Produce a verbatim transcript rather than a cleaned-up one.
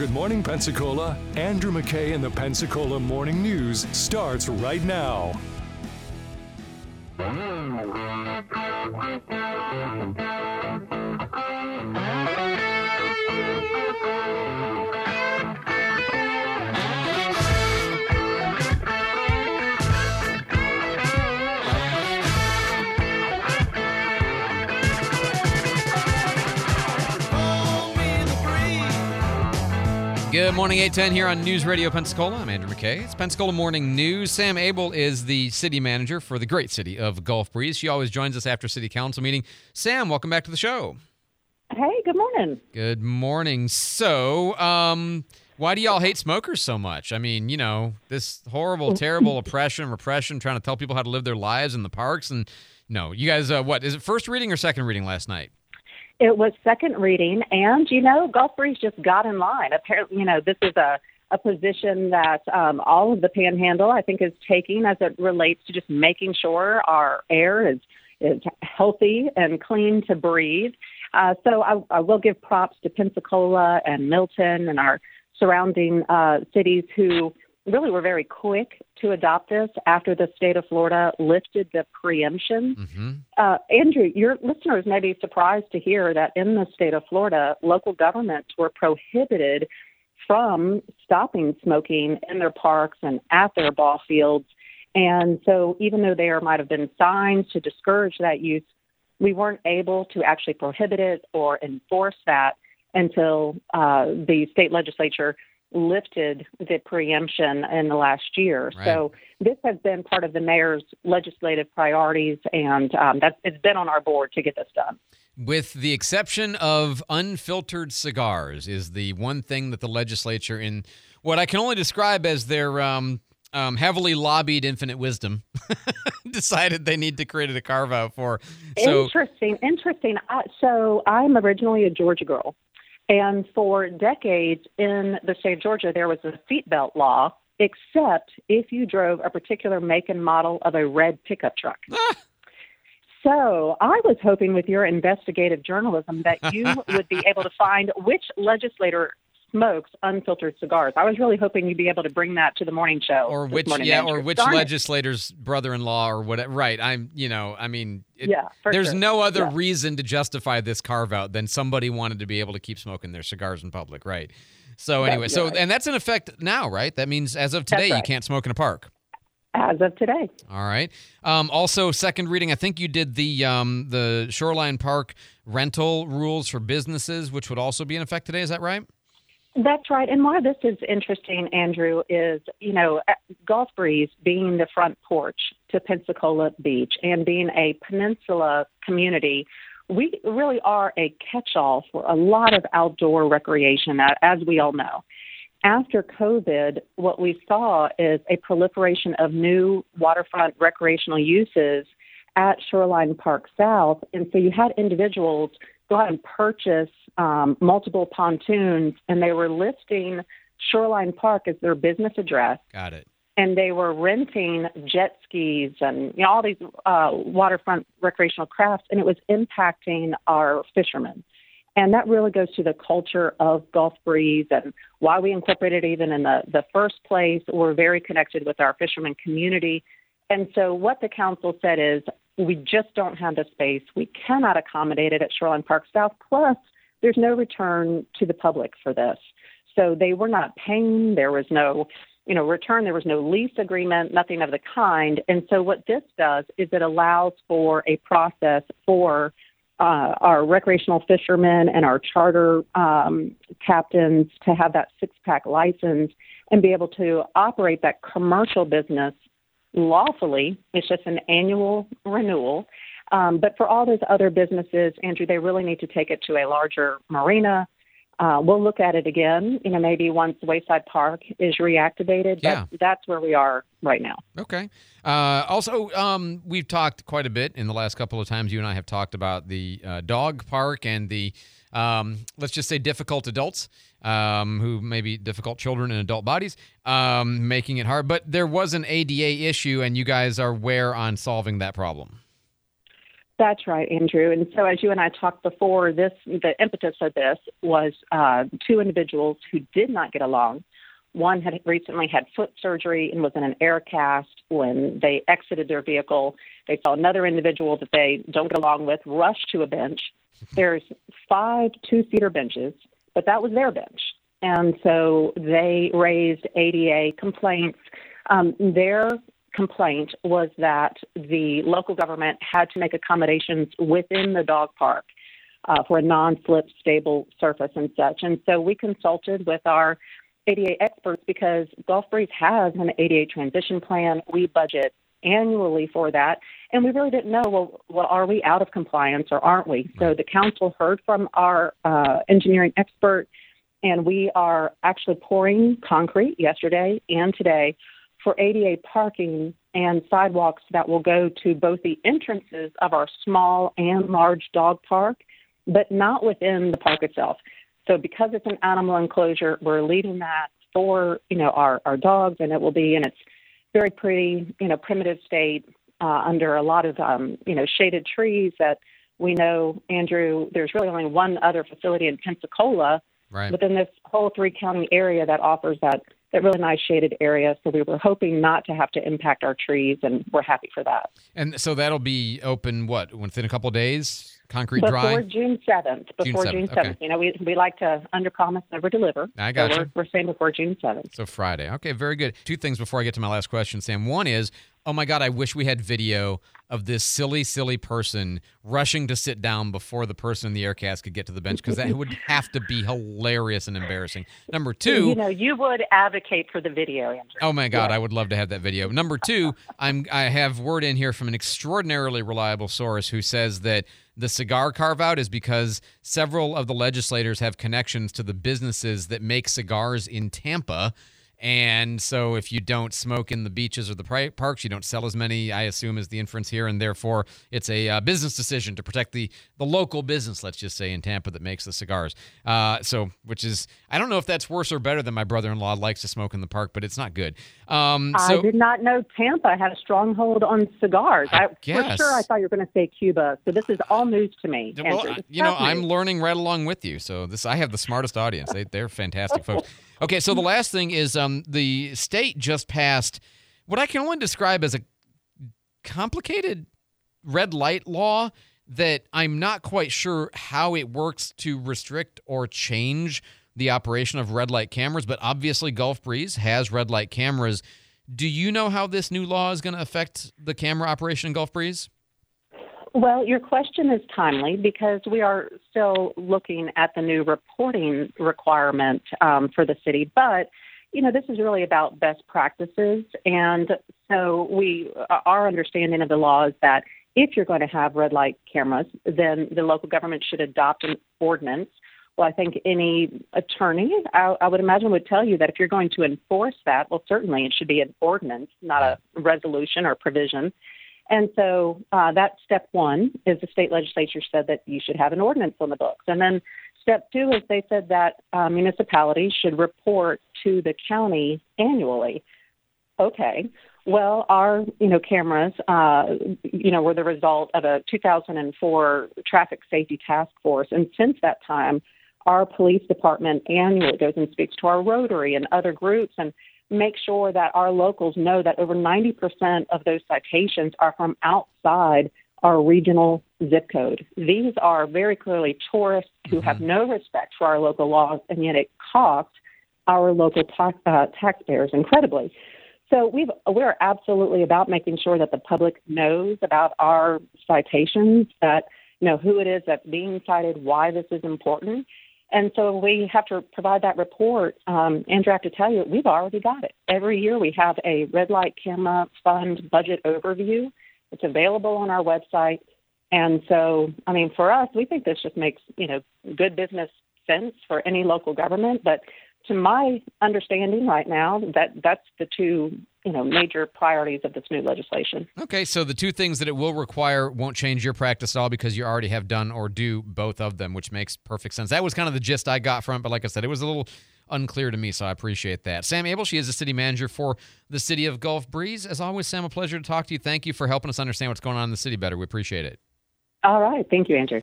Good Morning Pensacola, Andrew McKay and the Pensacola Morning News starts right now. Good morning, eight ten here on News Radio Pensacola. I'm Andrew McKay. It's Pensacola Morning News. Sam Abel is the city manager for the great city of Gulf Breeze. She always joins us after city council meeting. Sam, welcome back to the show. Hey, good morning. Good morning. So, um, why do y'all hate smokers so much? I mean, you know, this horrible, terrible oppression, repression, trying to tell people how to live their lives in the parks. And, no, you guys, uh, what, is it first reading or second reading last night? It was second reading, and, you know, Gulf Breeze just got in line. Apparently, you know, this is a, a position that um, all of the Panhandle, I think, is taking as it relates to just making sure our air is, is healthy and clean to breathe. Uh, so I, I will give props to Pensacola and Milton and our surrounding uh, cities who really were very quick to adopt this after the state of Florida lifted the preemption. Mm-hmm. Uh, Andrew, your listeners may be surprised to hear that in the state of Florida, local governments were prohibited from stopping smoking in their parks and at their ball fields. And so even though there might have been signs to discourage that use, we weren't able to actually prohibit it or enforce that until uh, the state legislature lifted the preemption in the last year. Right. So this has been part of the mayor's legislative priorities, and um, that's, it's been on our board to get this done. With the exception of unfiltered cigars is the one thing that the legislature, in what I can only describe as their um, um, heavily lobbied infinite wisdom, decided they need to create a carve-out for. So, interesting, interesting. Uh, so I'm originally a Georgia girl. And for decades in the state of Georgia, there was a seatbelt law, except if you drove a particular make and model of a red pickup truck. So I was hoping with your investigative journalism that you would be able to find which legislator smokes unfiltered cigars. I was really hoping you'd be able to bring that to the morning show. Or which, morning, yeah, Andrew. or which Darn legislator's it. brother-in-law or whatever. Right. I'm, you know, I mean, it, yeah, there's sure. no other yeah. reason to justify this carve-out than somebody wanted to be able to keep smoking their cigars in public. Right. So anyway, That's so, right. and that's in effect now, right? That means as of today, right. you can't smoke in a park. As of today. All right. Um, also, second reading, I think you did the um, the Shoreline Park rental rules for businesses, which would also be in effect today. Is that right? That's right. And why this is interesting, Andrew, is, you know, Gulf Breeze being the front porch to Pensacola Beach and being a peninsula community, we really are a catch-all for a lot of outdoor recreation, as we all know. After COVID, what we saw is a proliferation of new waterfront recreational uses at Shoreline Park South. And so you had individuals go out and purchase um, multiple pontoons, and they were listing Shoreline Park as their business address. Got it. And they were renting jet skis and, you know, all these uh, waterfront recreational crafts, and it was impacting our fishermen. And that really goes to the culture of Gulf Breeze and why we incorporated it even in the, the first place. We're very connected with our fisherman community. And so what the council said is, we just don't have the space. We cannot accommodate it at Shoreline Park South. Plus, there's no return to the public for this. So they were not paying. There was no, you know, return. There was no lease agreement, nothing of the kind. And so what this does is it allows for a process for uh, our recreational fishermen and our charter um, captains to have that six-pack license and be able to operate that commercial business lawfully. It's just an annual renewal. Um, but for all those other businesses, Andrew, they really need to take it to a larger marina. Uh, we'll look at it again, you know, maybe once Wayside Park is reactivated. Yeah. But that's where we are right now. Okay. Uh, also, um, we've talked quite a bit in the last couple of times. You and I have talked about the uh, dog park and the, um, let's just say, difficult adults um, who may be difficult children in adult bodies, um, making it hard. But there was an A D A issue, and you guys are where on solving that problem? That's right, Andrew. And so as you and I talked before, this the impetus of this was uh, two individuals who did not get along. One had recently had foot surgery and was in an air cast. When they exited their vehicle, they saw another individual that they don't get along with rush to a bench. There's five two-seater benches, but that was their bench. And so they raised A D A complaints. Um, their complaint was that the local government had to make accommodations within the dog park uh, for a non-slip stable surface and such. And so we consulted with our A D A experts because Gulf Breeze has an A D A transition plan. We budget annually for that. And we really didn't know, well, well, are we out of compliance or aren't we? So the council heard from our uh, engineering expert, and we are actually pouring concrete yesterday and today for A D A parking and sidewalks that will go to both the entrances of our small and large dog park, but not within the park itself. So because it's an animal enclosure, we're leaving that for, you know, our, our dogs, and it will be in its very pretty, you know, primitive state uh, under a lot of, um, you know, shaded trees that we know, Andrew, there's really only one other facility in Pensacola right. within this whole three-county area that offers that, that really nice shaded area. So we were hoping not to have to impact our trees, and we're happy for that. And so that'll be open, what, within a couple of days? Concrete before dry? June seventh. Before June seventh. Okay. You know, we we like to under-promise, over-deliver. I got so you. We're, we're saying before June seventh. So Friday. Okay, very good. Two things before I get to my last question, Sam. One is, oh my God, I wish we had video of this silly, silly person rushing to sit down before the person in the air cast could get to the bench, because that would have to be hilarious and embarrassing. Number two. You know, you would advocate for the video, Andrew. Oh my God, yeah. I would love to have that video. Number two, I'm I have word in here from an extraordinarily reliable source who says that the cigar carve-out is because several of the legislators have connections to the businesses that make cigars in Tampa. And so if you don't smoke in the beaches or the pri- parks, you don't sell as many, I assume, is the inference here. And therefore, it's a uh, business decision to protect the, the local business, let's just say, in Tampa that makes the cigars. Uh, so, which is, I don't know if that's worse or better than my brother-in-law likes to smoke in the park, but it's not good. Um, so, I did not know Tampa had a stronghold on cigars. I I, guess. For sure, I thought you were going to say Cuba. So this is all news to me, Well, Andrew. I- you know, I'm learning right along with you. So this, I have the smartest audience. They, they're fantastic folks. Okay, so the last thing is um, the state just passed what I can only describe as a complicated red light law that I'm not quite sure how it works to restrict or change the operation of red light cameras, but obviously Gulf Breeze has red light cameras. Do you know how this new law is going to affect the camera operation in Gulf Breeze? Well, your question is timely because we are still looking at the new reporting requirement um, for the city. But, you know, this is really about best practices. And so we, our understanding of the law is that if you're going to have red light cameras, then the local government should adopt an ordinance. Well, I think any attorney, I, I would imagine, would tell you that if you're going to enforce that, well, certainly it should be an ordinance, not a resolution or provision. And so uh, that's step one, is the state legislature said that you should have an ordinance on the books. And then step two is they said that uh, municipalities should report to the county annually. Okay. Well, our, you know, cameras, uh, you know, were the result of a two thousand four traffic safety task force. And since that time, our police department annually goes and speaks to our Rotary and other groups and make sure that our locals know that over ninety percent of those citations are from outside our regional zip code. These are very clearly tourists who mm-hmm. have no respect for our local laws, and yet it costs our local ta- uh, taxpayers incredibly. So we've, we're absolutely about making sure that the public knows about our citations, that, you know, who it is that's being cited, why this is important. And so we have to provide that report. Um, Andrew, I have to tell you, we've already got it. Every year we have a red light camera fund budget overview. It's available on our website. And so, I mean, for us, we think this just makes, you know, good business sense for any local government. But to my understanding right now, that that's the two, you know, major priorities of this new legislation. Okay, so the two things that it will require won't change your practice at all because you already have done or do both of them, which makes perfect sense. That was kind of the gist I got from it, but like I said, it was a little unclear to me, so I appreciate that. Sam Abel, she is the city manager for the city of Gulf Breeze. As always, Sam, a pleasure to talk to you. Thank you for helping us understand what's going on in the city better. We appreciate it. All right. Thank you, Andrew.